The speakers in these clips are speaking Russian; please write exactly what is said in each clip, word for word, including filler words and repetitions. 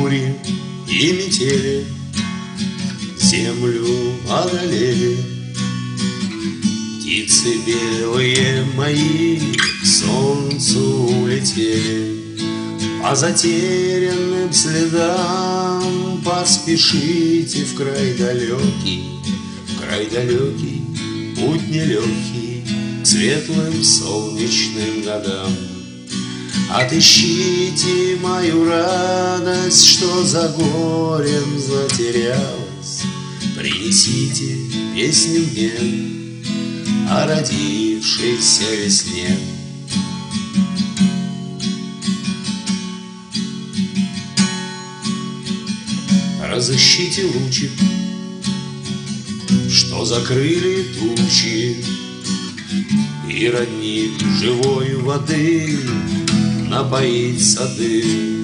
бури и метели землю одолели. Птицы белые мои к солнцу улетели, по затерянным следам поспешите в край далекий, в край далекий, путь нелегкий к светлым солнечным годам. Отыщите мою радость, что за горем затерялась, принесите песню мне о родившейся весне. Разыщите лучик, что закрыли тучи, и родник живой воды напоить сады.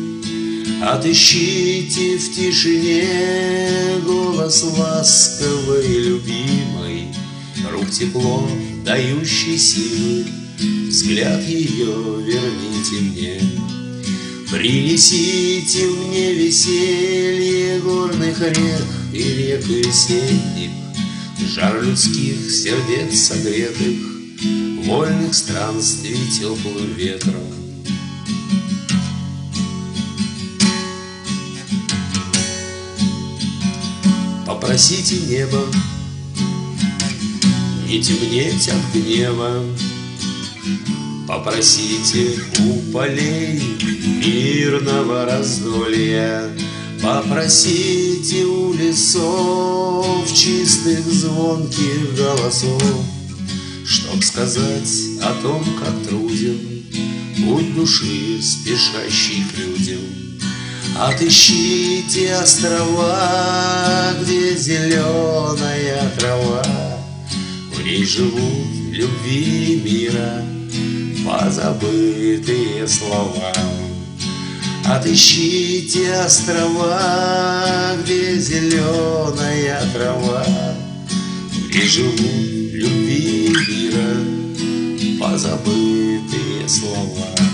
Отыщите в тишине голос ласковой и любимой, рук тепло дающий силы, взгляд ее верните мне. Принесите мне веселье горных рек и рек весенних, жар людских сердец согретых, вольных странствий теплым ветром. Попросите небо не темнеть от гнева, попросите у полей мирного раздолья, попросите у лесов чистых звонких голосов, чтоб сказать о том, как труден путь души, спешащий к людям. Отыщите острова, где зеленая трава, в ней живут любви и мира позабытые слова. Отыщите острова, где зеленая трава, где живут любви и мира позабытые слова.